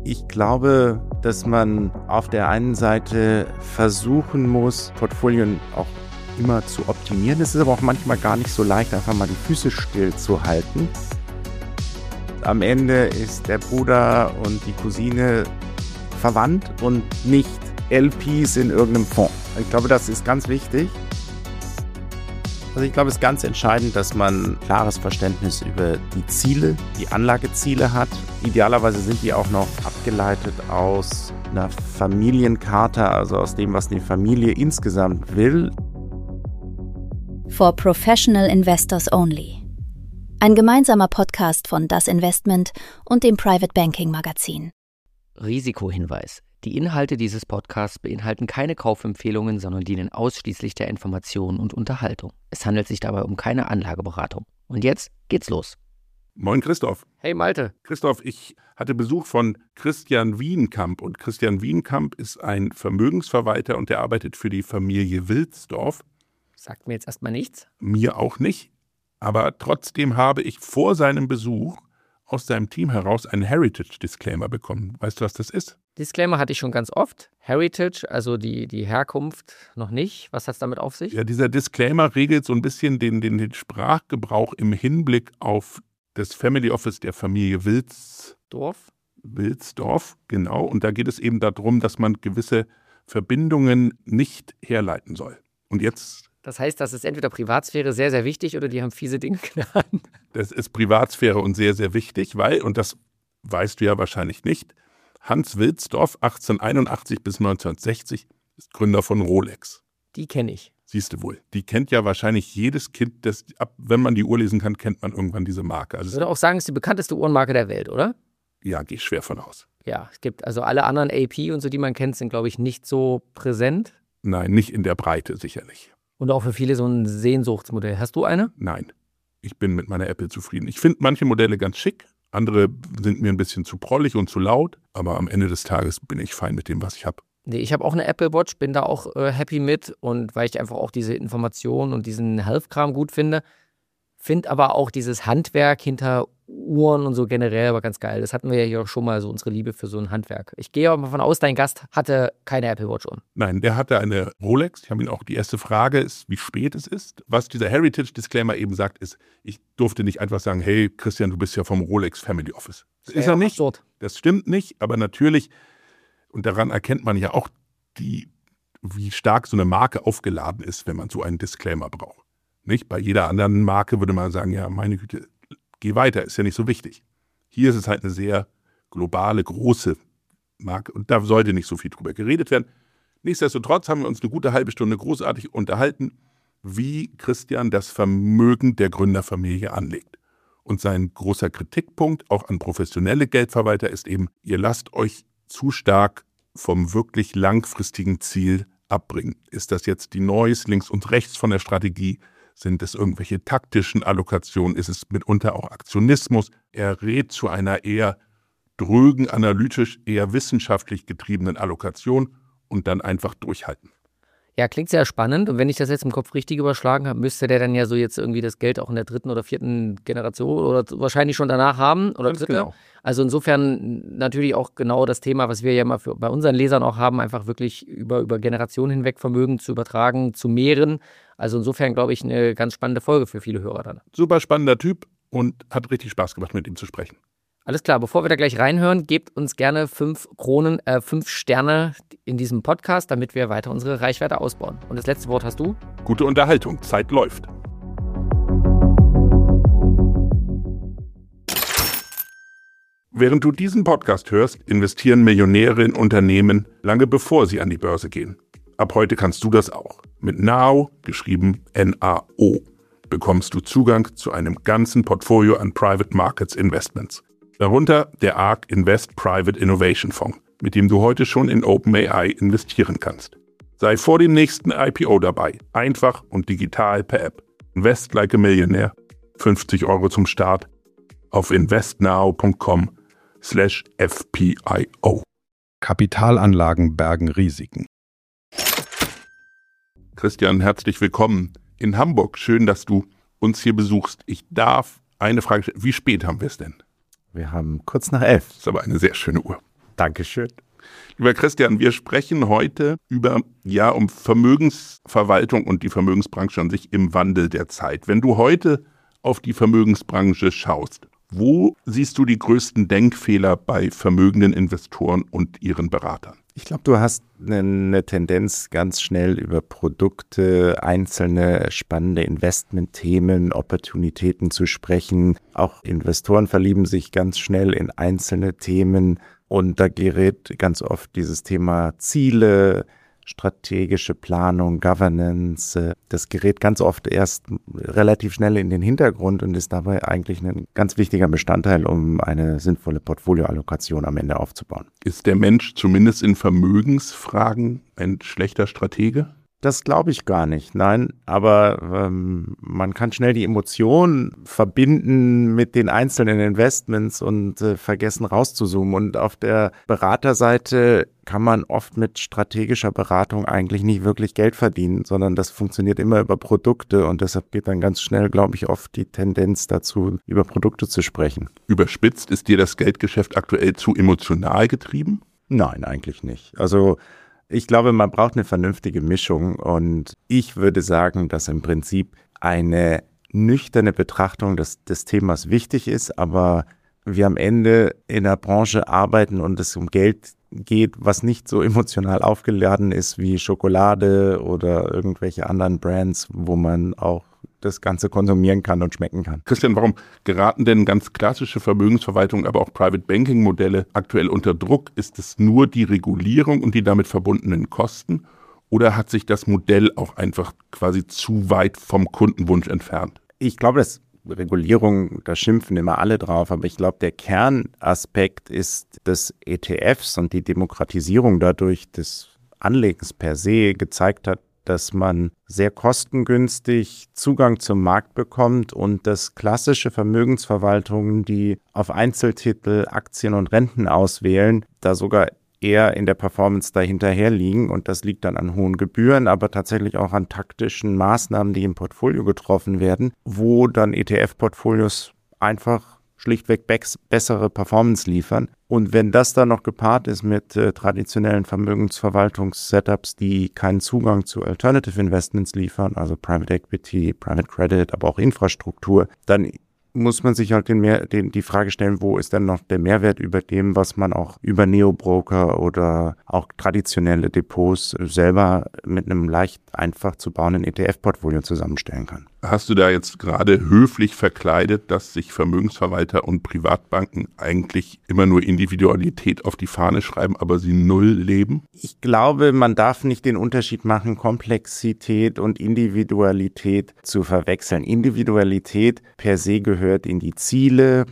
Ich glaube, dass man auf der einen Seite versuchen muss, Portfolien auch immer zu optimieren. Es ist aber auch manchmal gar nicht so leicht, einfach mal die Füße still zu halten. Am Ende ist der Bruder und die Cousine verwandt und nicht LPs in irgendeinem Fonds. Ich glaube, das ist ganz wichtig. Also ich glaube, es ist ganz entscheidend, dass man ein klares Verständnis über die Ziele, die Anlageziele hat. Idealerweise sind die auch noch abgeleitet aus einer Familiencharta, also aus dem, was die Familie insgesamt will. For Professional Investors Only. Ein gemeinsamer Podcast von Das Investment und dem Private Banking Magazin. Risikohinweis. Die Inhalte dieses Podcasts beinhalten keine Kaufempfehlungen, sondern dienen ausschließlich der Information und Unterhaltung. Es handelt sich dabei um keine Anlageberatung. Und jetzt geht's los. Moin Christoph. Hey Malte. Christoph, ich hatte Besuch von Christian Wienkamp. Und Christian Wienkamp ist ein Vermögensverwalter und der arbeitet für die Familie Wilsdorf. Sagt mir jetzt erstmal nichts. Mir auch nicht. Aber trotzdem habe ich vor seinem Besuch aus seinem Team heraus einen Heritage-Disclaimer bekommen. Weißt du, was das ist? Disclaimer hatte ich schon ganz oft. Heritage, also die Herkunft, noch nicht. Was hat es damit auf sich? Ja, dieser Disclaimer regelt so ein bisschen den Sprachgebrauch im Hinblick auf das Family Office der Familie Wilsdorf, genau. Und da geht es eben darum, dass man gewisse Verbindungen nicht herleiten soll. Und jetzt... Das heißt, das ist entweder Privatsphäre sehr, sehr wichtig oder die haben fiese Dinge getan. Das ist Privatsphäre und sehr, sehr wichtig, weil, und das weißt du ja wahrscheinlich nicht, Hans Wilsdorf, 1881 bis 1960, ist Gründer von Rolex. Die kenne ich. Siehst du wohl. Die kennt ja wahrscheinlich jedes Kind, wenn man die Uhr lesen kann, kennt man irgendwann diese Marke. Also ich würde auch sagen, es ist die bekannteste Uhrenmarke der Welt, oder? Ja, gehe ich schwer von aus. Ja, es gibt also alle anderen AP und so, die man kennt, sind, glaube ich, nicht so präsent. Nein, nicht in der Breite sicherlich. Und auch für viele so ein Sehnsuchtsmodell. Hast du eine? Nein, ich bin mit meiner Apple zufrieden. Ich finde manche Modelle ganz schick, andere sind mir ein bisschen zu prollig und zu laut, aber am Ende des Tages bin ich fein mit dem, was ich habe. Nee, ich habe auch eine Apple Watch, bin da auch happy mit und weil ich einfach auch diese Informationen und diesen Health-Kram gut finde. Finde aber auch dieses Handwerk hinter Uhren und so generell aber ganz geil. Das hatten wir ja hier auch schon mal, so unsere Liebe für so ein Handwerk. Ich gehe aber mal von aus, dein Gast hatte keine Apple Watch um. Nein, der hatte eine Rolex. Ich habe ihn auch, die erste Frage ist, wie spät es ist. Was dieser Heritage-Disclaimer eben sagt, ist, ich durfte nicht einfach sagen, hey Christian, du bist ja vom Rolex Family Office. Das ist er nicht. Absurd. Das stimmt nicht, aber natürlich, und daran erkennt man ja auch, wie stark so eine Marke aufgeladen ist, wenn man so einen Disclaimer braucht. Nicht? Bei jeder anderen Marke würde man sagen, ja, meine Güte, geh weiter, ist ja nicht so wichtig. Hier ist es halt eine sehr globale, große Marke und da sollte nicht so viel drüber geredet werden. Nichtsdestotrotz haben wir uns eine gute halbe Stunde großartig unterhalten, wie Christian das Vermögen der Gründerfamilie anlegt. Und sein großer Kritikpunkt, auch an professionelle Geldverwalter, ist eben, ihr lasst euch zu stark vom wirklich langfristigen Ziel abbringen. Ist das jetzt die Noise links und rechts von der Strategie? Sind es irgendwelche taktischen Allokationen? Ist es mitunter auch Aktionismus? Er rät zu einer eher drögen, analytisch, eher wissenschaftlich getriebenen Allokation und dann einfach durchhalten. Ja, klingt sehr spannend. Und wenn ich das jetzt im Kopf richtig überschlagen habe, müsste der dann ja so jetzt irgendwie das Geld auch in der 3. oder 4. Generation oder wahrscheinlich schon danach haben. Oder ganz genau. Also insofern natürlich auch genau das Thema, was wir ja mal bei unseren Lesern auch haben, einfach wirklich über Generationen hinweg Vermögen zu übertragen, zu mehren. Also insofern, glaube ich, eine ganz spannende Folge für viele Hörer dann. Super spannender Typ und hat richtig Spaß gemacht, mit ihm zu sprechen. Alles klar, bevor wir da gleich reinhören, gebt uns gerne 5 Sterne in diesem Podcast, damit wir weiter unsere Reichweite ausbauen. Und das letzte Wort hast du? Gute Unterhaltung, Zeit läuft. Während du diesen Podcast hörst, investieren Millionäre in Unternehmen lange bevor sie an die Börse gehen. Ab heute kannst du das auch. Mit NAO, geschrieben N-A-O, bekommst du Zugang zu einem ganzen Portfolio an Private Markets Investments. Darunter der ARK Invest Private Innovation Fonds, mit dem du heute schon in OpenAI investieren kannst. Sei vor dem nächsten IPO dabei, einfach und digital per App. Invest like a Millionaire, 50 € zum Start auf investnow.com/FPIO. Kapitalanlagen bergen Risiken. Christian, herzlich willkommen in Hamburg. Schön, dass du uns hier besuchst. Ich darf eine Frage stellen. Wie spät haben wir es denn? Wir haben kurz nach 11. Das ist aber eine sehr schöne Uhr. Dankeschön. Lieber Christian, wir sprechen heute um Vermögensverwaltung und die Vermögensbranche an sich im Wandel der Zeit. Wenn du heute auf die Vermögensbranche schaust, wo siehst du die größten Denkfehler bei vermögenden Investoren und ihren Beratern? Ich glaube, du hast eine Tendenz, ganz schnell über Produkte, einzelne spannende Investmentthemen, Opportunitäten zu sprechen. Auch Investoren verlieben sich ganz schnell in einzelne Themen und da gerät ganz oft dieses Thema Ziele, strategische Planung, Governance, das gerät ganz oft erst relativ schnell in den Hintergrund und ist dabei eigentlich ein ganz wichtiger Bestandteil, um eine sinnvolle Portfolioallokation am Ende aufzubauen. Ist der Mensch zumindest in Vermögensfragen ein schlechter Stratege? Das glaube ich gar nicht, nein, aber man kann schnell die Emotionen verbinden mit den einzelnen Investments und vergessen rauszuzoomen. Und auf der Beraterseite kann man oft mit strategischer Beratung eigentlich nicht wirklich Geld verdienen, sondern das funktioniert immer über Produkte und deshalb geht dann ganz schnell, glaube ich, oft die Tendenz dazu, über Produkte zu sprechen. Überspitzt, ist dir das Geldgeschäft aktuell zu emotional getrieben? Nein, eigentlich nicht. Also ich glaube, man braucht eine vernünftige Mischung und ich würde sagen, dass im Prinzip eine nüchterne Betrachtung des Themas wichtig ist, aber wir am Ende in einer Branche arbeiten und es um Geld geht, was nicht so emotional aufgeladen ist wie Schokolade oder irgendwelche anderen Brands, wo man auch das Ganze konsumieren kann und schmecken kann. Christian, warum geraten denn ganz klassische Vermögensverwaltung, aber auch Private Banking Modelle aktuell unter Druck? Ist es nur die Regulierung und die damit verbundenen Kosten oder hat sich das Modell auch einfach quasi zu weit vom Kundenwunsch entfernt? Ich glaube, dass Regulierung, da schimpfen immer alle drauf, aber ich glaube, der Kernaspekt ist, dass ETFs und die Demokratisierung dadurch des Anlegens per se gezeigt hat, dass man sehr kostengünstig Zugang zum Markt bekommt und dass klassische Vermögensverwaltungen, die auf Einzeltitel, Aktien und Renten auswählen, da sogar eher in der Performance dahinterher liegen und das liegt dann an hohen Gebühren, aber tatsächlich auch an taktischen Maßnahmen, die im Portfolio getroffen werden, wo dann ETF-Portfolios einfach schlichtweg bessere Performance liefern. Und wenn das dann noch gepaart ist mit traditionellen Vermögensverwaltungs-Setups, die keinen Zugang zu Alternative Investments liefern, also Private Equity, Private Credit, aber auch Infrastruktur, dann muss man sich halt die Frage stellen, wo ist denn noch der Mehrwert über dem, was man auch über Neobroker oder auch traditionelle Depots selber mit einem leicht einfach zu bauenden ETF-Portfolio zusammenstellen kann. Hast du da jetzt gerade höflich verkleidet, dass sich Vermögensverwalter und Privatbanken eigentlich immer nur Individualität auf die Fahne schreiben, aber sie null leben? Ich glaube, man darf nicht den Unterschied machen, Komplexität und Individualität zu verwechseln. Individualität per se gehört in die Ziele,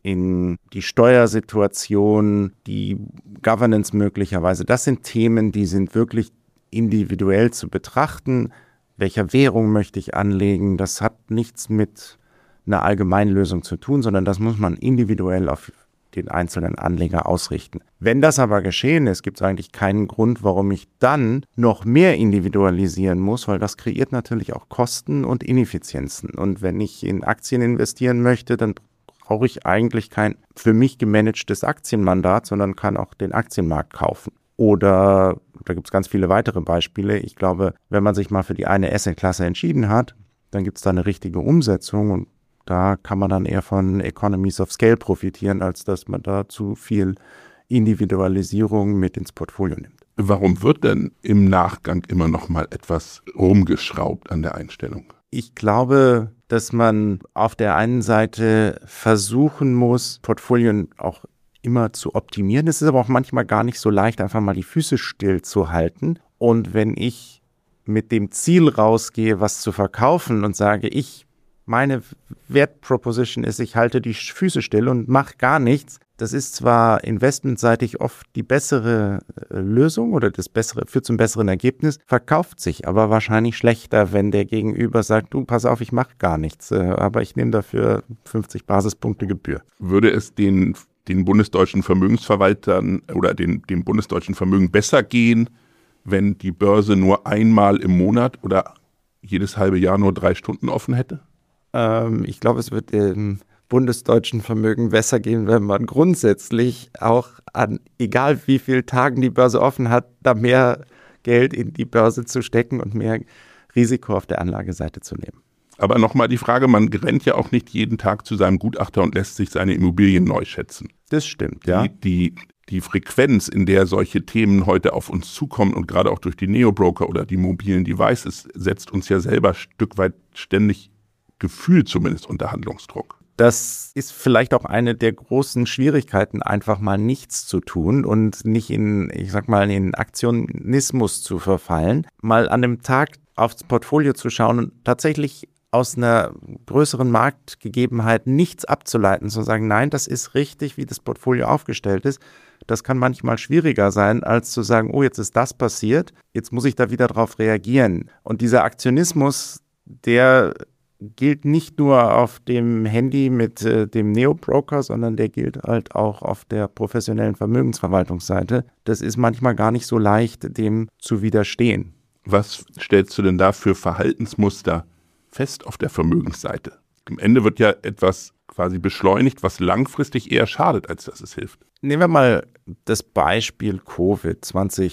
in die Steuersituation, die Governance möglicherweise. Das sind Themen, die sind wirklich individuell zu betrachten. Welcher Währung möchte ich anlegen? Das hat nichts mit einer Allgemeinlösung zu tun, sondern das muss man individuell auf den einzelnen Anleger ausrichten. Wenn das aber geschehen ist, gibt es eigentlich keinen Grund, warum ich dann noch mehr individualisieren muss, weil das kreiert natürlich auch Kosten und Ineffizienzen. Und wenn ich in Aktien investieren möchte, dann brauche ich eigentlich kein für mich gemanagtes Aktienmandat, sondern kann auch den Aktienmarkt kaufen. Oder da gibt es ganz viele weitere Beispiele. Ich glaube, wenn man sich mal für die eine Assetklasse entschieden hat, dann gibt es da eine richtige Umsetzung und da kann man dann eher von Economies of Scale profitieren, als dass man da zu viel Individualisierung mit ins Portfolio nimmt. Warum wird denn im Nachgang immer noch mal etwas rumgeschraubt an der Einstellung? Ich glaube, dass man auf der einen Seite versuchen muss, Portfolien auch immer zu optimieren. Es ist aber auch manchmal gar nicht so leicht, einfach mal die Füße still zu halten. Und wenn ich mit dem Ziel rausgehe, was zu verkaufen und sage, meine Wertproposition ist, ich halte die Füße still und mache gar nichts. Das ist zwar investmentseitig oft die bessere Lösung oder führt zum besseren Ergebnis, verkauft sich aber wahrscheinlich schlechter, wenn der Gegenüber sagt, du, pass auf, ich mache gar nichts, aber ich nehme dafür 50 Basispunkte Gebühr. Würde es den bundesdeutschen Vermögensverwaltern oder dem bundesdeutschen Vermögen besser gehen, wenn die Börse nur einmal im Monat oder jedes halbe Jahr nur 3 Stunden offen hätte? Ich glaube, es wird bundesdeutschen Vermögen besser gehen, wenn man grundsätzlich auch an egal wie vielen Tagen die Börse offen hat, da mehr Geld in die Börse zu stecken und mehr Risiko auf der Anlageseite zu nehmen. Aber nochmal die Frage, man rennt ja auch nicht jeden Tag zu seinem Gutachter und lässt sich seine Immobilien neu schätzen. Das stimmt, ja. Die Frequenz, in der solche Themen heute auf uns zukommen und gerade auch durch die Neobroker oder die mobilen Devices, setzt uns ja selber ein Stück weit ständig gefühlt zumindest unter Handlungsdruck. Das ist vielleicht auch eine der großen Schwierigkeiten, einfach mal nichts zu tun und nicht in Aktionismus zu verfallen, mal an dem Tag aufs Portfolio zu schauen und tatsächlich aus einer größeren Marktgegebenheit nichts abzuleiten, zu sagen, nein, das ist richtig, wie das Portfolio aufgestellt ist. Das kann manchmal schwieriger sein, als zu sagen, oh, jetzt ist das passiert, jetzt muss ich da wieder drauf reagieren. Und dieser Aktionismus, der gilt nicht nur auf dem Handy mit dem Neobroker, sondern der gilt halt auch auf der professionellen Vermögensverwaltungsseite. Das ist manchmal gar nicht so leicht, dem zu widerstehen. Was stellst du denn da für Verhaltensmuster fest auf der Vermögensseite? Am Ende wird ja etwas quasi beschleunigt, was langfristig eher schadet, als dass es hilft. Nehmen wir mal das Beispiel Covid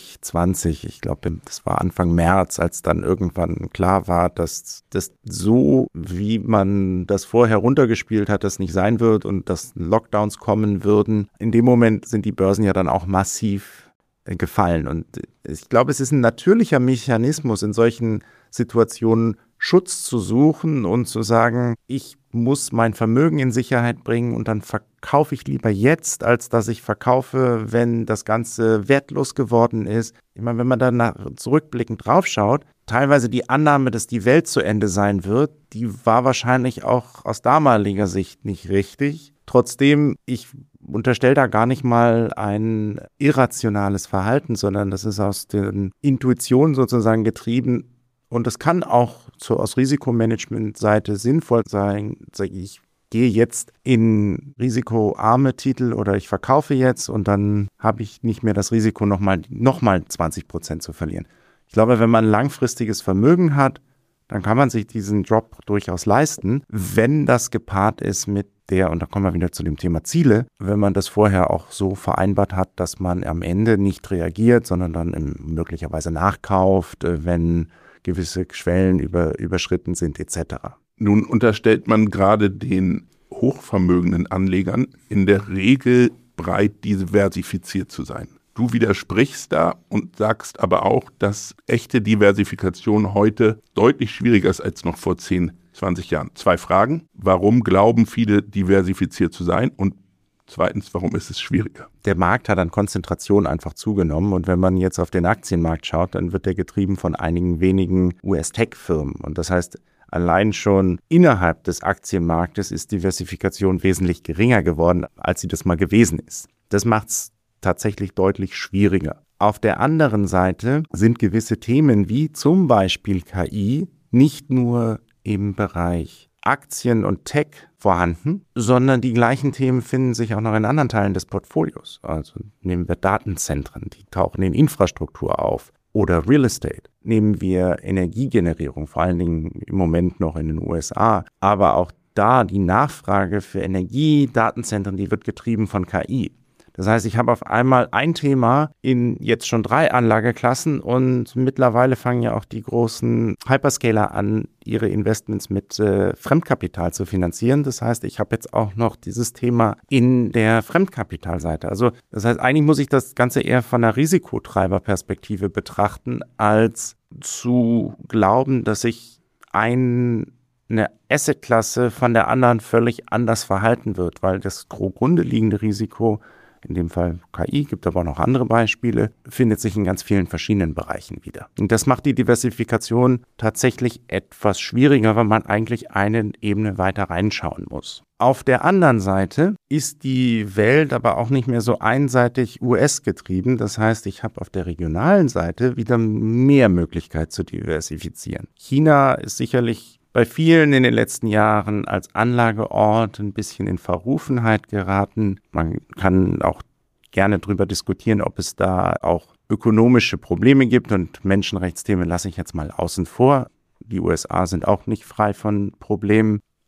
2020. Ich glaube, das war Anfang März, als dann irgendwann klar war, dass das so, wie man das vorher runtergespielt hat, das nicht sein wird und dass Lockdowns kommen würden. In dem Moment sind die Börsen ja dann auch massiv gefallen. Und ich glaube, es ist ein natürlicher Mechanismus, in solchen Situationen Schutz zu suchen und zu sagen, ich muss mein Vermögen in Sicherheit bringen und dann verkaufe ich lieber jetzt, als dass ich verkaufe, wenn das Ganze wertlos geworden ist. Ich meine, wenn man dann zurückblickend draufschaut, teilweise die Annahme, dass die Welt zu Ende sein wird, die war wahrscheinlich auch aus damaliger Sicht nicht richtig. Trotzdem, ich unterstelle da gar nicht mal ein irrationales Verhalten, sondern das ist aus der Intuition sozusagen getrieben. Und es kann auch aus Risikomanagement-Seite sinnvoll sein, ich gehe jetzt in risikoarme Titel oder ich verkaufe jetzt und dann habe ich nicht mehr das Risiko, nochmal 20% zu verlieren. Ich glaube, wenn man langfristiges Vermögen hat, dann kann man sich diesen Drop durchaus leisten, wenn das gepaart ist mit und da kommen wir wieder zu dem Thema Ziele, wenn man das vorher auch so vereinbart hat, dass man am Ende nicht reagiert, sondern dann möglicherweise nachkauft, wenn gewisse Schwellen überschritten sind etc. Nun unterstellt man gerade den hochvermögenden Anlegern in der Regel breit diversifiziert zu sein. Du widersprichst da und sagst aber auch, dass echte Diversifikation heute deutlich schwieriger ist als noch vor 10, 20 Jahren. 2 Fragen. Warum glauben viele, diversifiziert zu sein? Und zweitens, warum ist es schwieriger? Der Markt hat an Konzentration einfach zugenommen und wenn man jetzt auf den Aktienmarkt schaut, dann wird der getrieben von einigen wenigen US-Tech-Firmen. Und das heißt, allein schon innerhalb des Aktienmarktes ist Diversifikation wesentlich geringer geworden, als sie das mal gewesen ist. Das macht es tatsächlich deutlich schwieriger. Auf der anderen Seite sind gewisse Themen wie zum Beispiel KI nicht nur im Bereich Aktien und Tech vorhanden, sondern die gleichen Themen finden sich auch noch in anderen Teilen des Portfolios. Also nehmen wir Datenzentren, die tauchen in Infrastruktur auf. Oder Real Estate. Nehmen wir Energiegenerierung, vor allen Dingen im Moment noch in den USA. Aber auch da die Nachfrage für Energiedatenzentren, die wird getrieben von KI. Das heißt, ich habe auf einmal ein Thema in jetzt schon 3 Anlageklassen und mittlerweile fangen ja auch die großen Hyperscaler an, ihre Investments mit Fremdkapital zu finanzieren. Das heißt, ich habe jetzt auch noch dieses Thema in der Fremdkapitalseite. Also das heißt, eigentlich muss ich das Ganze eher von einer Risikotreiberperspektive betrachten, als zu glauben, dass sich eine Assetklasse von der anderen völlig anders verhalten wird, weil das zugrunde liegende Risiko, in dem Fall KI, gibt aber auch noch andere Beispiele, findet sich in ganz vielen verschiedenen Bereichen wieder. Und das macht die Diversifikation tatsächlich etwas schwieriger, weil man eigentlich eine Ebene weiter reinschauen muss. Auf der anderen Seite ist die Welt aber auch nicht mehr so einseitig US-getrieben. Das heißt, ich habe auf der regionalen Seite wieder mehr Möglichkeit zu diversifizieren. China ist sicherlich bei vielen in den letzten Jahren als Anlageort ein bisschen in Verrufenheit geraten. Man kann auch gerne darüber diskutieren, ob es da auch ökonomische Probleme gibt und Menschenrechtsthemen lasse ich jetzt mal außen vor. Die USA sind auch nicht frei von Problemen.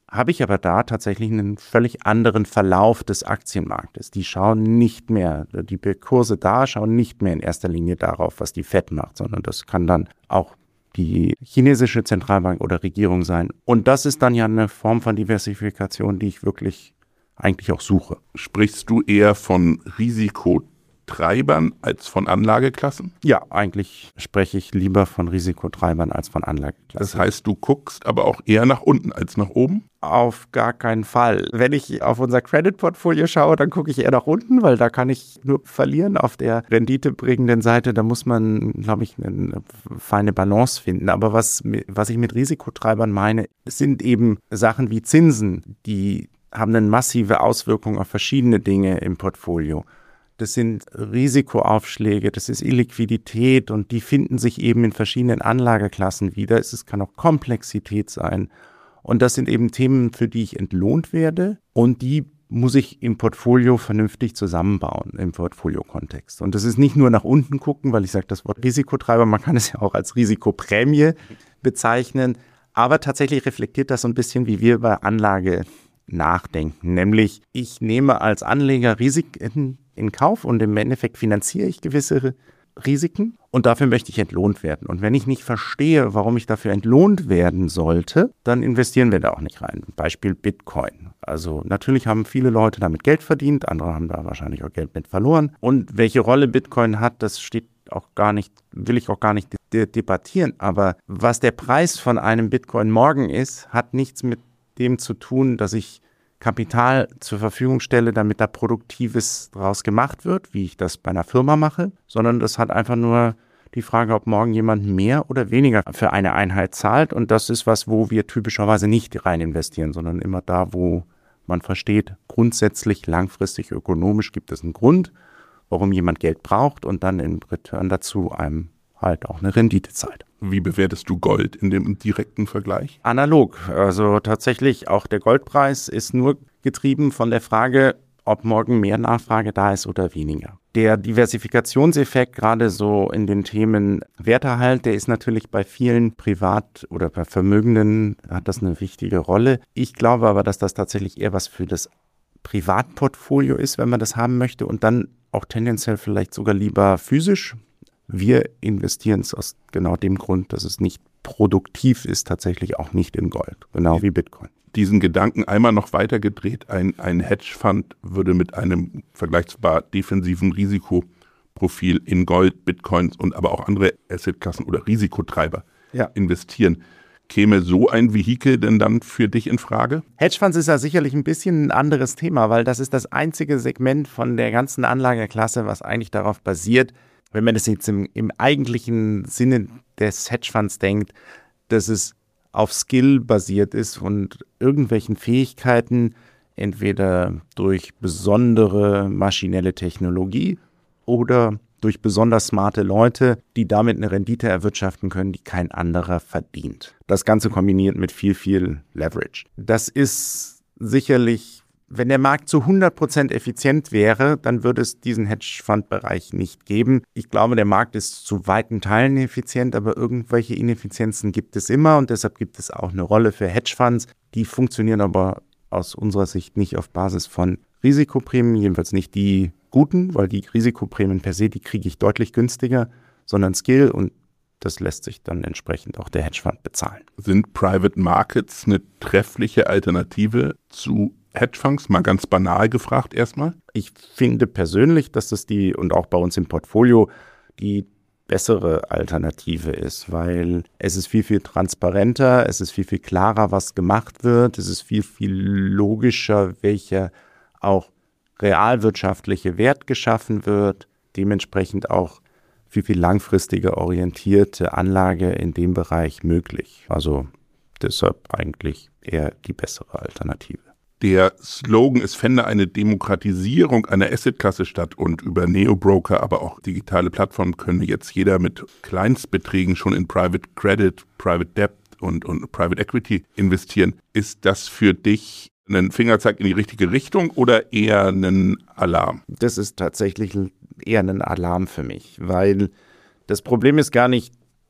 habe ich aber da tatsächlich einen völlig anderen Verlauf des Aktienmarktes. Die schauen nicht mehr, die Kurse da schauen nicht mehr in erster Linie darauf, was die Fed macht, sondern das kann dann auch die chinesische Zentralbank oder Regierung sein. Und das ist dann ja eine Form von Diversifikation, die ich wirklich eigentlich auch suche. Sprichst du eher von Risikotreibern als von Anlageklassen? Ja, eigentlich spreche ich lieber von Risikotreibern als von Anlageklassen. Das heißt, du guckst aber auch eher nach unten als nach oben? Auf gar keinen Fall. Wenn ich auf unser Credit-Portfolio schaue, dann gucke ich eher nach unten, weil da kann ich nur verlieren. Auf der renditebringenden Seite, da muss man, glaube ich, eine feine Balance finden. Aber was ich mit Risikotreibern meine, sind eben Sachen wie Zinsen, die haben eine massive Auswirkung auf verschiedene Dinge im Portfolio. Das sind Risikoaufschläge, das ist Illiquidität und die finden sich eben in verschiedenen Anlageklassen wieder. Es kann auch Komplexität sein. Und das sind eben Themen, für die ich entlohnt werde und die muss ich im Portfolio vernünftig zusammenbauen, im Portfolio-Kontext. Und das ist nicht nur nach unten gucken, weil ich sage, das Wort Risikotreiber, man kann es ja auch als Risikoprämie bezeichnen, aber tatsächlich reflektiert das so ein bisschen, wie wir über Anlage nachdenken. Nämlich, ich nehme als Anleger Risiken in Kauf und im Endeffekt finanziere ich gewisse Risiken und dafür möchte ich entlohnt werden. Und wenn ich nicht verstehe, warum ich dafür entlohnt werden sollte, dann investieren wir da auch nicht rein. Beispiel Bitcoin. Also natürlich haben viele Leute damit Geld verdient, andere haben da wahrscheinlich auch Geld mit verloren. Und welche Rolle Bitcoin hat, das steht auch gar nicht, will ich auch gar nicht debattieren. Aber was der Preis von einem Bitcoin morgen ist, hat nichts mit dem zu tun, dass ich Kapital zur Verfügung stelle, damit da Produktives draus gemacht wird, wie ich das bei einer Firma mache, sondern das hat einfach nur die Frage, ob morgen jemand mehr oder weniger für eine Einheit zahlt. Und das ist was, wo wir typischerweise nicht rein investieren, sondern immer da, wo man versteht, grundsätzlich, langfristig, ökonomisch gibt es einen Grund, warum jemand Geld braucht und dann im Return dazu einem halt auch eine Rendite zahlt. Wie bewertest du Gold in dem direkten Vergleich? Analog. Also tatsächlich auch der Goldpreis ist nur getrieben von der Frage, ob morgen mehr Nachfrage da ist oder weniger. Der Diversifikationseffekt, gerade so in den Themen Werterhalt, der ist natürlich bei vielen Privat- oder bei Vermögenden, hat das eine wichtige Rolle. Ich glaube aber, dass das tatsächlich eher was für das Privatportfolio ist, wenn man das haben möchte und dann auch tendenziell vielleicht sogar lieber physisch. Wir investieren es aus genau dem Grund, dass es nicht produktiv ist, tatsächlich auch nicht in Gold, genau wie Bitcoin. Diesen Gedanken einmal noch weiter gedreht, ein Hedgefonds würde mit einem vergleichbar defensiven Risikoprofil in Gold, Bitcoins und aber auch andere Assetklassen oder Risikotreiber investieren. Käme so ein Vehikel denn dann für dich in Frage? Hedgefonds ist ja sicherlich ein bisschen ein anderes Thema, weil das ist das einzige Segment von der ganzen Anlageklasse, was eigentlich darauf basiert, wenn man das jetzt im eigentlichen Sinne des Hedgefonds denkt, dass es auf Skill basiert ist und irgendwelchen Fähigkeiten, entweder durch besondere maschinelle Technologie oder durch besonders smarte Leute, die damit eine Rendite erwirtschaften können, die kein anderer verdient. Das Ganze kombiniert mit viel Leverage. Das ist sicherlich, wenn der Markt zu 100% effizient wäre, dann würde es diesen Hedgefonds-Bereich nicht geben. Ich glaube, der Markt ist zu weiten Teilen effizient, aber irgendwelche Ineffizienzen gibt es immer und deshalb gibt es auch eine Rolle für Hedgefonds. Die funktionieren aber aus unserer Sicht nicht auf Basis von Risikoprämien, jedenfalls nicht die guten, weil die Risikoprämien per se, die kriege ich deutlich günstiger, sondern Skill und das lässt sich dann entsprechend auch der Hedgefonds bezahlen. Sind Private Markets eine treffliche Alternative zu Hedgefonds? Mal ganz banal gefragt erstmal. Ich finde persönlich, dass das und auch bei uns im Portfolio die bessere Alternative ist, weil es ist viel transparenter, es ist viel klarer, was gemacht wird, es ist viel logischer, welcher auch realwirtschaftliche Wert geschaffen wird, dementsprechend auch viel langfristiger orientierte Anlage in dem Bereich möglich. Also deshalb eigentlich eher die bessere Alternative. Der Slogan, es fände eine Demokratisierung einer Assetklasse statt und über Neobroker, aber auch digitale Plattformen könne jetzt jeder mit Kleinstbeträgen schon in Private Credit, Private Debt und Private Equity investieren. Ist das für dich ein Fingerzeig in die richtige Richtung oder eher ein Alarm? Das ist tatsächlich eher ein Alarm für mich, weil das Problem ist gar nicht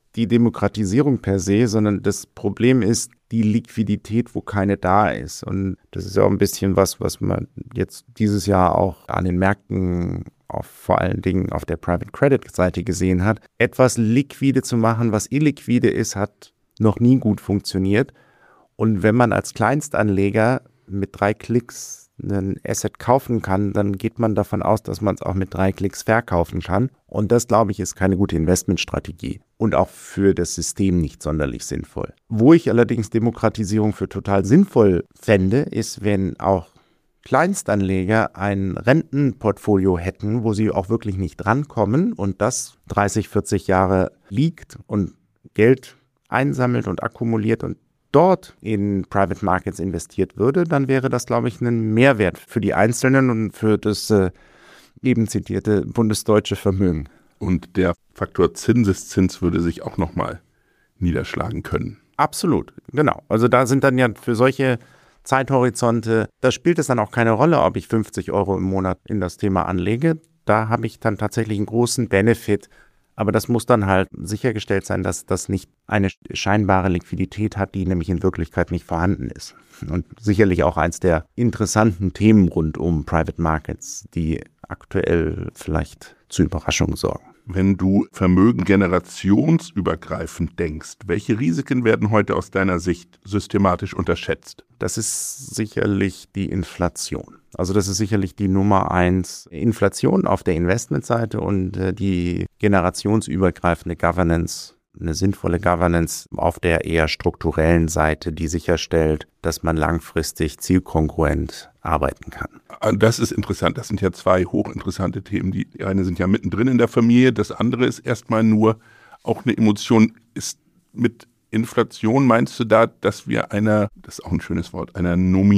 die Demokratisierung per se, sondern das Problem ist die Liquidität, wo keine da ist. Und das ist ja auch ein bisschen was man jetzt dieses Jahr auch an den Märkten vor allen Dingen auf der Private Credit Seite gesehen hat. Etwas liquide zu machen, was illiquide ist, hat noch nie gut funktioniert. Und wenn man als Kleinstanleger mit 3 Klicks einen Asset kaufen kann, dann geht man davon aus, dass man es auch mit 3 Klicks verkaufen kann. Und das, glaube ich, ist keine gute Investmentstrategie und auch für das System nicht sonderlich sinnvoll. Wo ich allerdings Demokratisierung für total sinnvoll fände, ist, wenn auch Kleinstanleger ein Rentenportfolio hätten, wo sie auch wirklich nicht drankommen und das 30, 40 Jahre liegt und Geld einsammelt und akkumuliert und dort in Private Markets investiert würde, dann wäre das, glaube ich, ein Mehrwert für die Einzelnen und für das eben zitierte bundesdeutsche Vermögen. Und der Faktor Zinseszins würde sich auch nochmal niederschlagen können. Absolut, genau. Also da sind dann ja für solche Zeithorizonte, da spielt es dann auch keine Rolle, ob ich 50 € im Monat in das Thema anlege. Da habe ich dann tatsächlich einen großen Benefit. Aber das muss dann halt sichergestellt sein, dass das nicht eine scheinbare Liquidität hat, die nämlich in Wirklichkeit nicht vorhanden ist. Und sicherlich auch eins der interessanten Themen rund um Private Markets, die aktuell vielleicht zu Überraschungen sorgen. Wenn du Vermögen generationsübergreifend denkst, welche Risiken werden heute aus deiner Sicht systematisch unterschätzt? Das ist sicherlich die Inflation. Also das ist sicherlich die Nummer 1 Inflation auf der Investmentseite und die generationsübergreifende Governance, eine sinnvolle Governance auf der eher strukturellen Seite, die sicherstellt, dass man langfristig zielkongruent arbeiten kann. Das ist interessant. Das sind ja 2 hochinteressante Themen. Die eine sind ja mittendrin in der Familie, das andere ist erstmal nur auch eine Emotion. Ist mit Inflation meinst du da, dass wir das ist auch ein schönes Wort, einer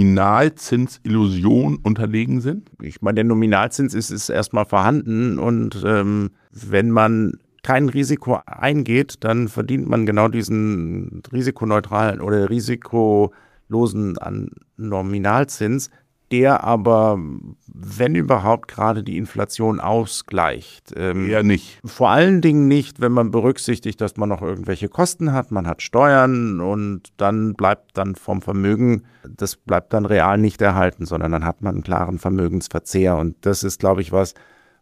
Nominalzinsillusion unterlegen sind? Ich meine, der Nominalzins ist erstmal vorhanden und wenn man kein Risiko eingeht, dann verdient man genau diesen risikoneutralen oder risikolosen Nominalzins, der aber, wenn überhaupt, gerade die Inflation ausgleicht. Eher nicht. Vor allen Dingen nicht, wenn man berücksichtigt, dass man noch irgendwelche Kosten hat, man hat Steuern und dann bleibt dann vom Vermögen, das bleibt dann real nicht erhalten, sondern dann hat man einen klaren Vermögensverzehr und das ist, glaube ich, was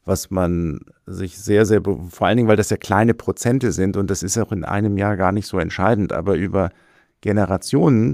man sich sehr, sehr, vor allen Dingen, weil das ja kleine Prozente sind und das ist auch in einem Jahr gar nicht so entscheidend, aber über Generationen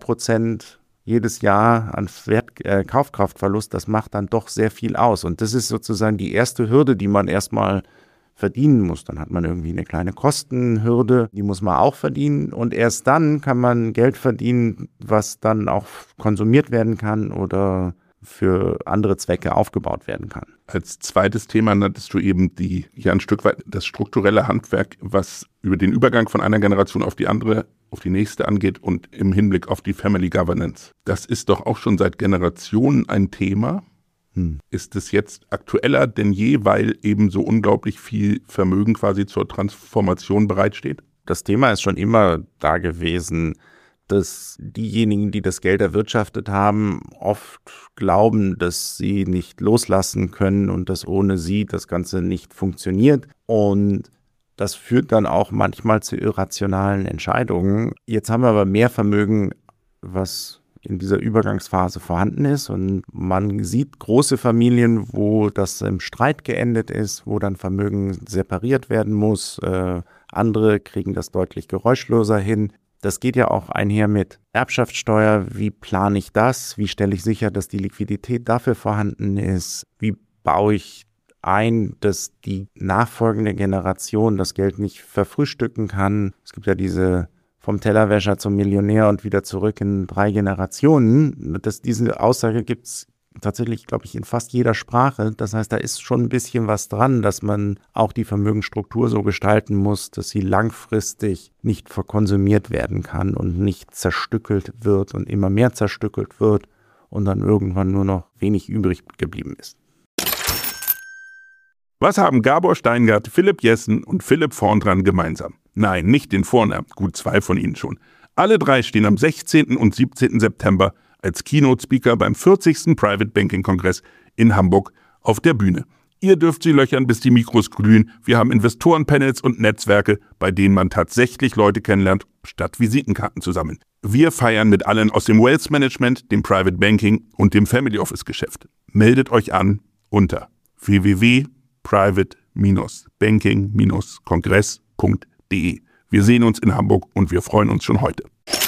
3% jedes Jahr an Kaufkraftverlust, das macht dann doch sehr viel aus. Und das ist sozusagen die erste Hürde, die man erstmal verdienen muss. Dann hat man irgendwie eine kleine Kostenhürde, die muss man auch verdienen. Und erst dann kann man Geld verdienen, was dann auch konsumiert werden kann oder für andere Zwecke aufgebaut werden kann. Als zweites Thema nanntest du eben ein Stück weit das strukturelle Handwerk, was über den Übergang von einer Generation auf die andere, auf die nächste angeht und im Hinblick auf die Family Governance. Das ist doch auch schon seit Generationen ein Thema. Ist es jetzt aktueller denn je, weil eben so unglaublich viel Vermögen quasi zur Transformation bereitsteht? Das Thema ist schon immer da gewesen, dass diejenigen, die das Geld erwirtschaftet haben, oft glauben, dass sie nicht loslassen können und dass ohne sie das Ganze nicht funktioniert. Und das führt dann auch manchmal zu irrationalen Entscheidungen. Jetzt haben wir aber mehr Vermögen, was in dieser Übergangsphase vorhanden ist. Und man sieht große Familien, wo das im Streit geendet ist, wo dann Vermögen separiert werden muss. Andere kriegen das deutlich geräuschloser hin. Das geht ja auch einher mit Erbschaftssteuer. Wie plane ich das? Wie stelle ich sicher, dass die Liquidität dafür vorhanden ist? Wie baue ich ein, dass die nachfolgende Generation das Geld nicht verfrühstücken kann? Es gibt ja diese vom Tellerwäscher zum Millionär und wieder zurück in 3 Generationen. Diese Aussage gibt es tatsächlich, glaube ich, in fast jeder Sprache. Das heißt, da ist schon ein bisschen was dran, dass man auch die Vermögensstruktur so gestalten muss, dass sie langfristig nicht verkonsumiert werden kann und nicht zerstückelt wird und immer mehr zerstückelt wird und dann irgendwann nur noch wenig übrig geblieben ist. Was haben Gabor Steingart, Philipp Jessen und Philipp Vondran gemeinsam? Nein, nicht den Vornamen, gut 2 von ihnen schon. Alle 3 stehen am 16. und 17. September als Keynote-Speaker beim 40. Private Banking Kongress in Hamburg auf der Bühne. Ihr dürft sie löchern, bis die Mikros glühen. Wir haben Investorenpanels und Netzwerke, bei denen man tatsächlich Leute kennenlernt, statt Visitenkarten zu sammeln. Wir feiern mit allen aus dem Wealth Management, dem Private Banking und dem Family Office Geschäft. Meldet euch an unter www.private-banking-kongress.de. Wir sehen uns in Hamburg und wir freuen uns schon heute.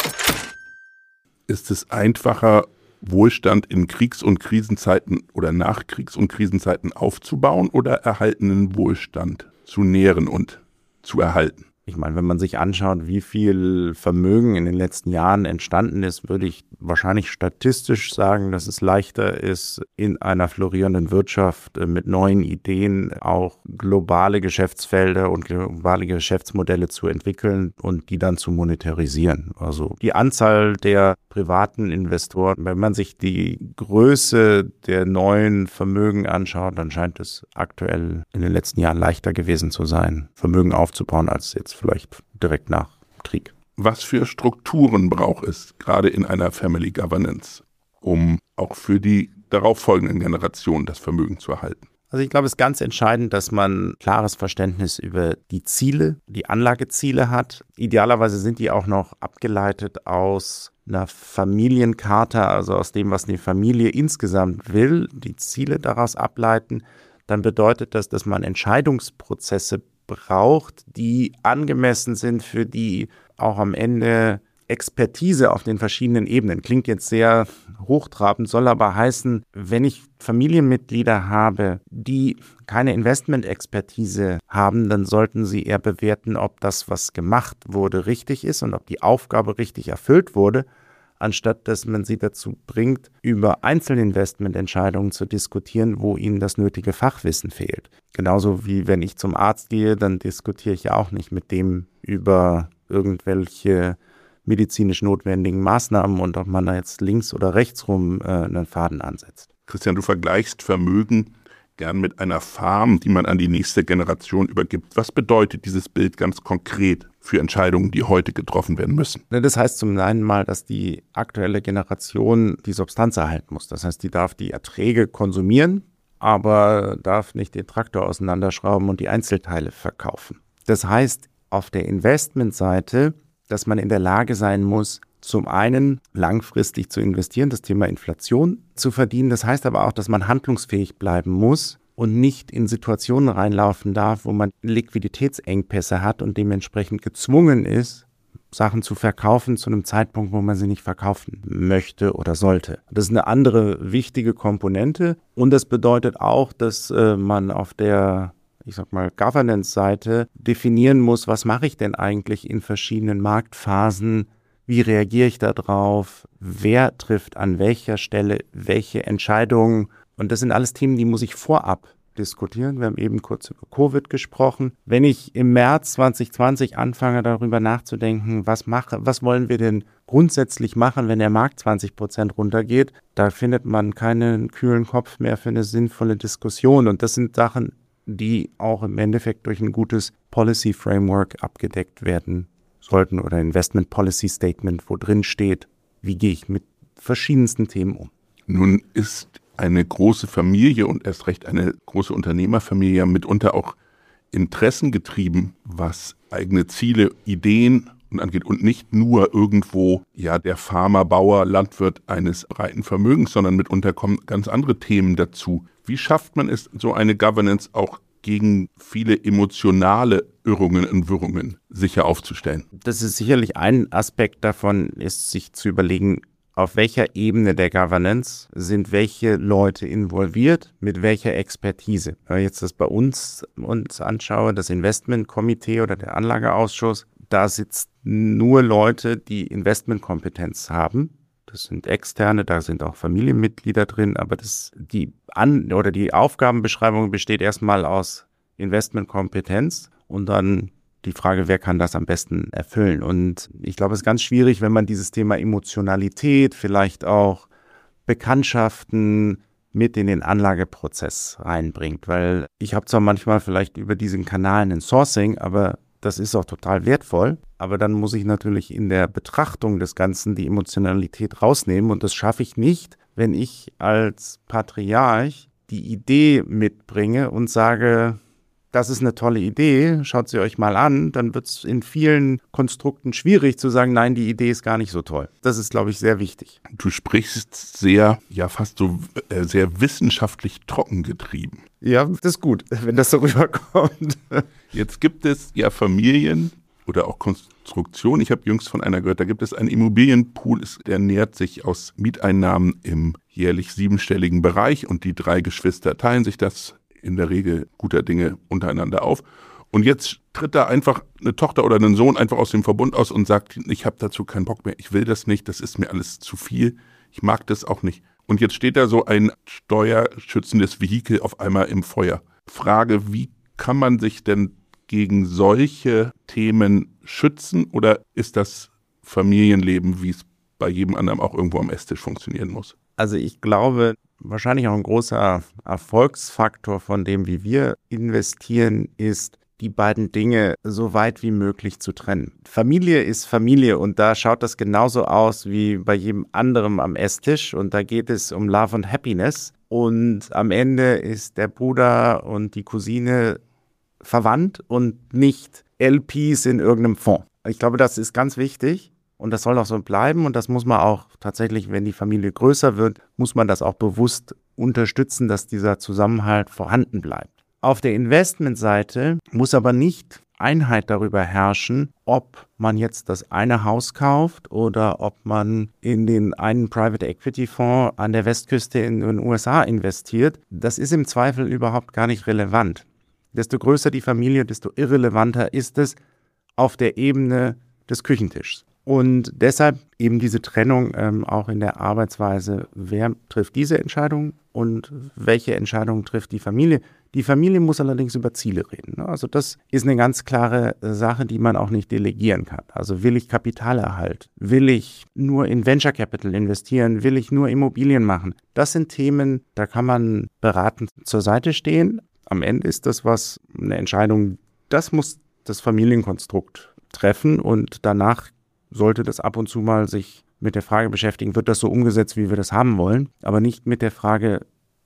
Ist es einfacher, Wohlstand in Kriegs- und Krisenzeiten oder nach Kriegs- und Krisenzeiten aufzubauen oder erhaltenen Wohlstand zu nähren und zu erhalten? Ich meine, wenn man sich anschaut, wie viel Vermögen in den letzten Jahren entstanden ist, würde ich wahrscheinlich statistisch sagen, dass es leichter ist, in einer florierenden Wirtschaft mit neuen Ideen auch globale Geschäftsfelder und globale Geschäftsmodelle zu entwickeln und die dann zu monetarisieren. Also die Anzahl der privaten Investoren, wenn man sich die Größe der neuen Vermögen anschaut, dann scheint es aktuell in den letzten Jahren leichter gewesen zu sein, Vermögen aufzubauen, als jetzt vielleicht direkt nach Krieg. Was für Strukturen braucht es gerade in einer Family Governance, um auch für die darauffolgenden Generationen das Vermögen zu erhalten? Also ich glaube, es ist ganz entscheidend, dass man klares Verständnis über die Ziele, die Anlageziele hat. Idealerweise sind die auch noch abgeleitet aus einer Familiencharta, also aus dem, was die Familie insgesamt will, die Ziele daraus ableiten. Dann bedeutet das, dass man Entscheidungsprozesse braucht, die angemessen sind für die auch am Ende Expertise auf den verschiedenen Ebenen. Klingt jetzt sehr hochtrabend, soll aber heißen, wenn ich Familienmitglieder habe, die keine Investmentexpertise haben, dann sollten sie eher bewerten, ob das, was gemacht wurde, richtig ist und ob die Aufgabe richtig erfüllt wurde, anstatt dass man sie dazu bringt, über Einzelinvestmententscheidungen zu diskutieren, wo ihnen das nötige Fachwissen fehlt. Genauso wie wenn ich zum Arzt gehe, dann diskutiere ich ja auch nicht mit dem über irgendwelche medizinisch notwendigen Maßnahmen und ob man da jetzt links oder rechts rum einen Faden ansetzt. Christian, du vergleichst Vermögen gern mit einer Farm, die man an die nächste Generation übergibt. Was bedeutet dieses Bild ganz konkret für Entscheidungen, die heute getroffen werden müssen? Das heißt zum einen mal, dass die aktuelle Generation die Substanz erhalten muss. Das heißt, die darf die Erträge konsumieren, aber darf nicht den Traktor auseinanderschrauben und die Einzelteile verkaufen. Das heißt, auf der Investmentseite, dass man in der Lage sein muss, zum einen langfristig zu investieren, das Thema Inflation zu verdienen. Das heißt aber auch, dass man handlungsfähig bleiben muss und nicht in Situationen reinlaufen darf, wo man Liquiditätsengpässe hat und dementsprechend gezwungen ist, Sachen zu verkaufen zu einem Zeitpunkt, wo man sie nicht verkaufen möchte oder sollte. Das ist eine andere wichtige Komponente und das bedeutet auch, dass man auf der Governance-Seite definieren muss, was mache ich denn eigentlich in verschiedenen Marktphasen, wie reagiere ich darauf, wer trifft an welcher Stelle welche Entscheidungen. Und das sind alles Themen, die muss ich vorab diskutieren. Wir haben eben kurz über Covid gesprochen. Wenn ich im März 2020 anfange, darüber nachzudenken, was wollen wir denn grundsätzlich machen, wenn der Markt 20% runtergeht, da findet man keinen kühlen Kopf mehr für eine sinnvolle Diskussion. Und das sind Sachen, die auch im Endeffekt durch ein gutes Policy Framework abgedeckt werden sollten oder Investment Policy Statement, wo drin steht, wie gehe ich mit verschiedensten Themen um. Nun ist eine große Familie und erst recht eine große Unternehmerfamilie mitunter auch interessengetrieben, was eigene Ziele, Ideen angeht und nicht nur irgendwo der Farmer, Bauer, Landwirt eines breiten Vermögens, sondern mitunter kommen ganz andere Themen dazu. Wie schafft man es, so eine Governance auch gegen viele emotionale Irrungen und Wirrungen sicher aufzustellen? Das ist sicherlich ein Aspekt davon, ist sich zu überlegen, auf welcher Ebene der Governance sind welche Leute involviert, mit welcher Expertise. Wenn ich jetzt das bei uns anschaue, das Investmentkomitee oder der Anlageausschuss, da sitzen nur Leute, die Investmentkompetenz haben. Das sind Externe, da sind auch Familienmitglieder drin, aber die Aufgabenbeschreibung besteht erstmal aus Investmentkompetenz und dann die Frage, wer kann das am besten erfüllen? Und ich glaube, es ist ganz schwierig, wenn man dieses Thema Emotionalität, vielleicht auch Bekanntschaften mit in den Anlageprozess reinbringt, weil ich habe zwar manchmal vielleicht über diesen Kanal ein Sourcing, aber das ist auch total wertvoll, aber dann muss ich natürlich in der Betrachtung des Ganzen die Emotionalität rausnehmen und das schaffe ich nicht, wenn ich als Patriarch die Idee mitbringe und sage, das ist eine tolle Idee, schaut sie euch mal an, dann wird es in vielen Konstrukten schwierig zu sagen, nein, die Idee ist gar nicht so toll. Das ist, glaube ich, sehr wichtig. Du sprichst sehr, ja fast so sehr wissenschaftlich trocken getrieben. Ja, das ist gut, wenn das so rüberkommt. Jetzt gibt es ja Familien oder auch Konstruktionen. Ich habe jüngst von einer gehört, da gibt es einen Immobilienpool, der nährt sich aus Mieteinnahmen im jährlich 7-stelligen Bereich und die 3 Geschwister teilen sich das in der Regel guter Dinge untereinander auf. Und jetzt tritt da einfach eine Tochter oder ein Sohn einfach aus dem Verbund aus und sagt, ich habe dazu keinen Bock mehr, ich will das nicht, das ist mir alles zu viel, ich mag das auch nicht. Und jetzt steht da so ein steuerschützendes Vehikel auf einmal im Feuer. Frage, wie kann man sich denn gegen solche Themen schützen oder ist das Familienleben, wie es bei jedem anderen auch irgendwo am Esstisch funktionieren muss? Also ich glaube, wahrscheinlich auch ein großer Erfolgsfaktor von dem, wie wir investieren, ist, die beiden Dinge so weit wie möglich zu trennen. Familie ist Familie und da schaut das genauso aus wie bei jedem anderen am Esstisch und da geht es um Love und Happiness und am Ende ist der Bruder und die Cousine verwandt und nicht LPs in irgendeinem Fonds. Ich glaube, das ist ganz wichtig. Und das soll auch so bleiben und das muss man auch tatsächlich, wenn die Familie größer wird, muss man das auch bewusst unterstützen, dass dieser Zusammenhalt vorhanden bleibt. Auf der Investmentseite muss aber nicht Einheit darüber herrschen, ob man jetzt das eine Haus kauft oder ob man in den einen Private Equity Fonds an der Westküste in den USA investiert. Das ist im Zweifel überhaupt gar nicht relevant. Desto größer die Familie, desto irrelevanter ist es auf der Ebene des Küchentischs. Und deshalb eben diese Trennung auch in der Arbeitsweise, wer trifft diese Entscheidung und welche Entscheidung trifft die Familie. Die Familie muss allerdings über Ziele reden. Also das ist eine ganz klare Sache, die man auch nicht delegieren kann. Also will ich Kapitalerhalt? Will ich nur in Venture Capital investieren? Will ich nur Immobilien machen? Das sind Themen, da kann man beratend zur Seite stehen. Am Ende ist das eine Entscheidung, das muss das Familienkonstrukt treffen und danach sollte das ab und zu mal sich mit der Frage beschäftigen, wird das so umgesetzt, wie wir das haben wollen, aber nicht mit der Frage,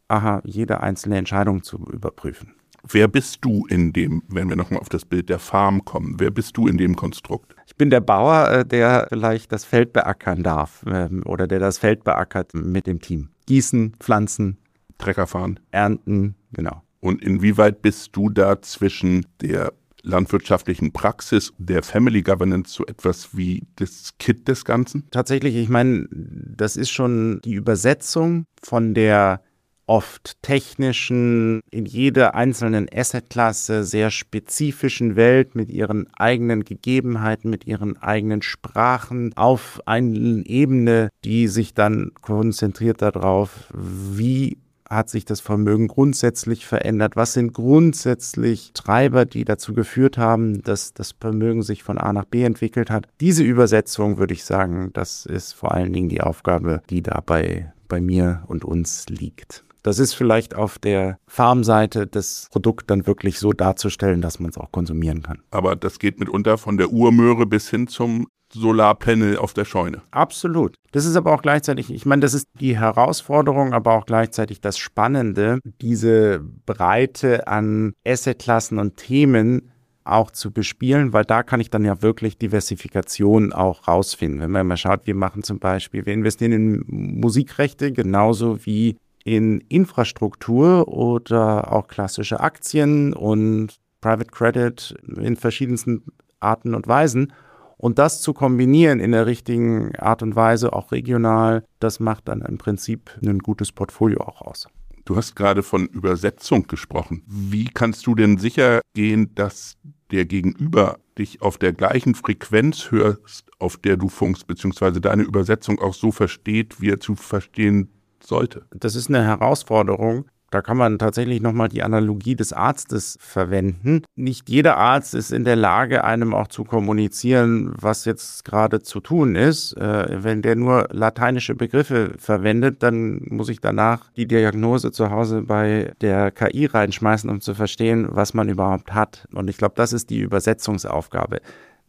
jede einzelne Entscheidung zu überprüfen. Wer bist du in dem, wenn wir nochmal auf das Bild der Farm kommen, wer bist du in dem Konstrukt? Ich bin der Bauer, der vielleicht das Feld beackern darf oder der das Feld beackert mit dem Team. Gießen, pflanzen, Trecker fahren, ernten, genau. Und inwieweit bist du da zwischen der landwirtschaftlichen Praxis, der Family Governance so etwas wie das Kit des Ganzen? Tatsächlich, ich meine, das ist schon die Übersetzung von der oft technischen, in jeder einzelnen Assetklasse sehr spezifischen Welt mit ihren eigenen Gegebenheiten, mit ihren eigenen Sprachen auf eine Ebene, die sich dann konzentriert darauf, wie hat sich das Vermögen grundsätzlich verändert? Was sind grundsätzlich Treiber, die dazu geführt haben, dass das Vermögen sich von A nach B entwickelt hat? Diese Übersetzung, würde ich sagen, das ist vor allen Dingen die Aufgabe, die da bei mir und uns liegt. Das ist vielleicht auf der Farmseite das Produkt dann wirklich so darzustellen, dass man es auch konsumieren kann. Aber das geht mitunter von der Urmöhre bis hin zum Solarpanel auf der Scheune. Absolut. Das ist aber auch gleichzeitig, ich meine, das ist die Herausforderung, aber auch gleichzeitig das Spannende, diese Breite an Assetklassen und Themen auch zu bespielen, weil da kann ich dann ja wirklich Diversifikation auch rausfinden. Wenn man mal schaut, wir investieren in Musikrechte genauso wie in Infrastruktur oder auch klassische Aktien und Private Credit in verschiedensten Arten und Weisen. Und das zu kombinieren in der richtigen Art und Weise, auch regional, das macht dann im Prinzip ein gutes Portfolio auch aus. Du hast gerade von Übersetzung gesprochen. Wie kannst du denn sicher gehen, dass der Gegenüber dich auf der gleichen Frequenz hörst, auf der du funkst, beziehungsweise deine Übersetzung auch so versteht, wie er zu verstehen sollte? Das ist eine Herausforderung. Da kann man tatsächlich nochmal die Analogie des Arztes verwenden. Nicht jeder Arzt ist in der Lage, einem auch zu kommunizieren, was jetzt gerade zu tun ist. Wenn der nur lateinische Begriffe verwendet, dann muss ich danach die Diagnose zu Hause bei der KI reinschmeißen, um zu verstehen, was man überhaupt hat. Und ich glaube, das ist die Übersetzungsaufgabe.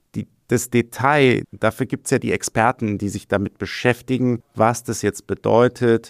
Das Detail, dafür gibt es ja die Experten, die sich damit beschäftigen, was das jetzt bedeutet,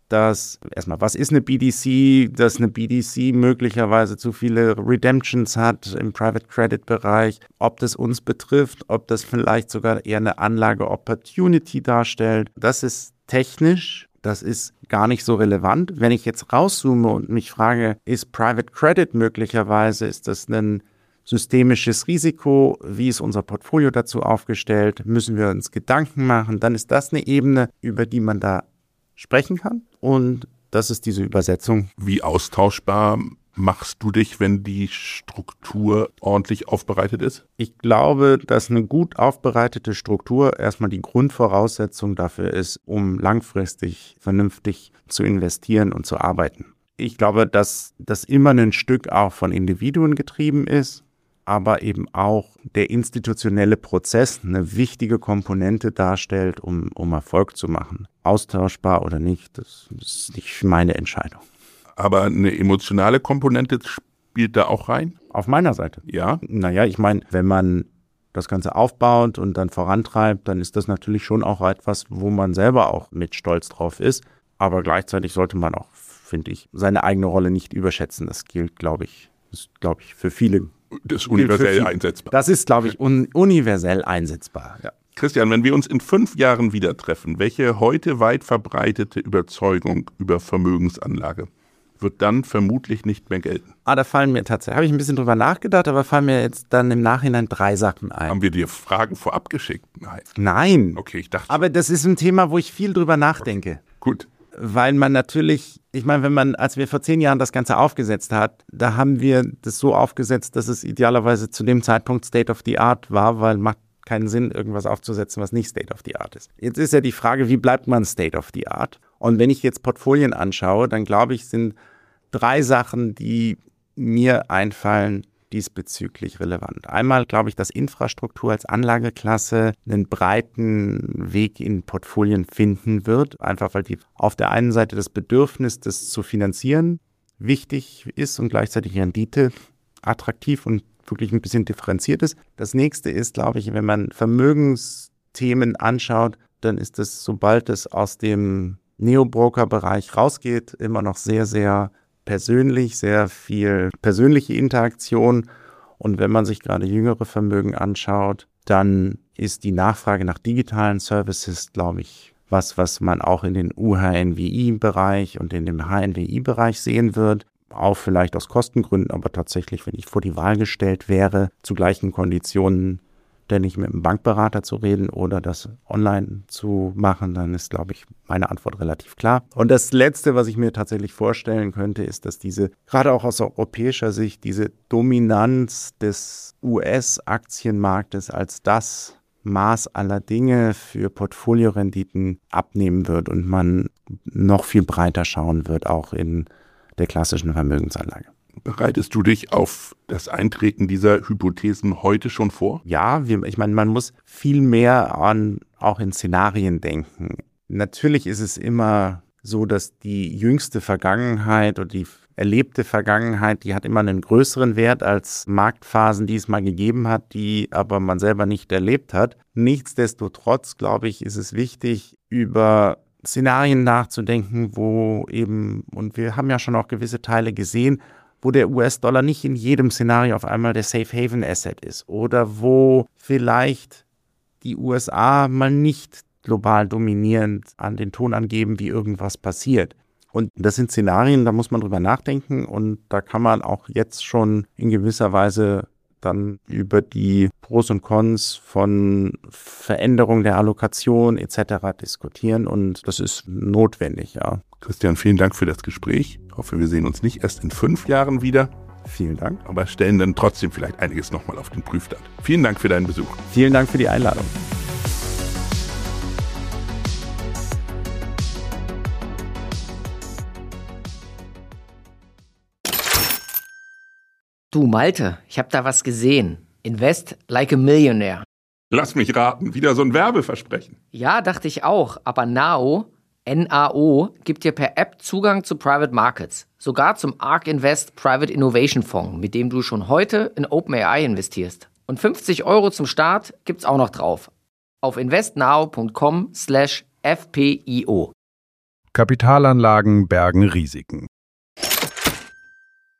dass erstmal, was ist eine BDC, dass eine BDC möglicherweise zu viele Redemptions hat im Private Credit Bereich, ob das uns betrifft, ob das vielleicht sogar eher eine Anlage-Opportunity darstellt. Das ist technisch, das ist gar nicht so relevant. Wenn ich jetzt rauszoome und mich frage, ist Private Credit möglicherweise, ist das ein systemisches Risiko, wie ist unser Portfolio dazu aufgestellt, müssen wir uns Gedanken machen, dann ist das eine Ebene, über die man da sprechen kann. Und das ist diese Übersetzung. Wie austauschbar machst du dich, wenn die Struktur ordentlich aufbereitet ist? Ich glaube, dass eine gut aufbereitete Struktur erstmal die Grundvoraussetzung dafür ist, um langfristig vernünftig zu investieren und zu arbeiten. Ich glaube, dass das immer ein Stück auch von Individuen getrieben ist, aber eben auch der institutionelle Prozess eine wichtige Komponente darstellt, um Erfolg zu machen. Austauschbar oder nicht, das ist nicht meine Entscheidung. Aber eine emotionale Komponente spielt da auch rein? Auf meiner Seite? Ja. Naja, ich meine, wenn man das Ganze aufbaut und dann vorantreibt, dann ist das natürlich schon auch etwas, wo man selber auch mit stolz drauf ist. Aber gleichzeitig sollte man auch, finde ich, seine eigene Rolle nicht überschätzen. Das gilt, glaube ich, für viele. Das ist universell einsetzbar. Das ist, glaube ich, universell einsetzbar. Ja. Christian, wenn wir uns in 5 Jahren wieder treffen, welche heute weit verbreitete Überzeugung über Vermögensanlage wird dann vermutlich nicht mehr gelten? Da fallen mir tatsächlich, habe ich ein bisschen drüber nachgedacht, aber fallen mir jetzt dann im Nachhinein 3 Sachen ein. Haben wir dir Fragen vorab geschickt? Nein. Okay, ich dachte. Aber das ist ein Thema, wo ich viel drüber nachdenke. Okay, gut. Weil man natürlich, ich meine, als wir vor 10 Jahren das Ganze aufgesetzt hat, da haben wir das so aufgesetzt, dass es idealerweise zu dem Zeitpunkt State of the Art war, weil macht keinen Sinn, irgendwas aufzusetzen, was nicht State of the Art ist. Jetzt ist ja die Frage, wie bleibt man State of the Art? Und wenn ich jetzt Portfolien anschaue, dann glaube ich, sind 3 Sachen, die mir einfallen, diesbezüglich relevant. Einmal glaube ich, dass Infrastruktur als Anlageklasse einen breiten Weg in Portfolien finden wird, einfach weil die auf der einen Seite das Bedürfnis, das zu finanzieren, wichtig ist und gleichzeitig Rendite attraktiv und wirklich ein bisschen differenziert ist. Das nächste ist, glaube ich, wenn man Vermögensthemen anschaut, dann ist es, sobald es aus dem Neo-Broker-Bereich rausgeht, immer noch sehr, sehr persönlich, sehr viel persönliche Interaktion. Und wenn man sich gerade jüngere Vermögen anschaut, dann ist die Nachfrage nach digitalen Services, glaube ich, was man auch in den UHNWI-Bereich und in dem HNWI-Bereich sehen wird. Auch vielleicht aus Kostengründen, aber tatsächlich, wenn ich vor die Wahl gestellt wäre, zu gleichen Konditionen, denn nicht mit einem Bankberater zu reden oder das online zu machen, dann ist, glaube ich, meine Antwort relativ klar. Und das Letzte, was ich mir tatsächlich vorstellen könnte, ist, dass gerade auch aus europäischer Sicht, diese Dominanz des US-Aktienmarktes als das Maß aller Dinge für Portfoliorenditen abnehmen wird und man noch viel breiter schauen wird, auch in der klassischen Vermögensanlage. Bereitest du dich auf das Eintreten dieser Hypothesen heute schon vor? Ja, ich meine, man muss viel mehr auch in Szenarien denken. Natürlich ist es immer so, dass die jüngste Vergangenheit oder die erlebte Vergangenheit, die hat immer einen größeren Wert als Marktphasen, die es mal gegeben hat, die aber man selber nicht erlebt hat. Nichtsdestotrotz, glaube ich, ist es wichtig, über Szenarien nachzudenken, wo eben, und wir haben ja schon auch gewisse Teile gesehen, wo der US-Dollar nicht in jedem Szenario auf einmal der Safe-Haven-Asset ist oder wo vielleicht die USA mal nicht global dominierend an den Ton angeben, wie irgendwas passiert. Und das sind Szenarien, da muss man drüber nachdenken und da kann man auch jetzt schon in gewisser Weise dann über die Pros und Cons von Veränderung der Allokation etc. diskutieren und das ist notwendig, ja. Christian, vielen Dank für das Gespräch. Ich hoffe, wir sehen uns nicht erst in 5 Jahren wieder. Vielen Dank. Aber stellen dann trotzdem vielleicht einiges nochmal auf den Prüfstand. Vielen Dank für deinen Besuch. Vielen Dank für die Einladung. Du Malte, ich habe da was gesehen. Invest like a millionaire. Lass mich raten, wieder so ein Werbeversprechen. Ja, dachte ich auch, aber NAO, NAO, gibt dir per App Zugang zu Private Markets. Sogar zum ARK Invest Private Innovation Fonds, mit dem du schon heute in OpenAI investierst. Und 50 € zum Start gibt's auch noch drauf. Auf investnow.com/FPIO. Kapitalanlagen bergen Risiken.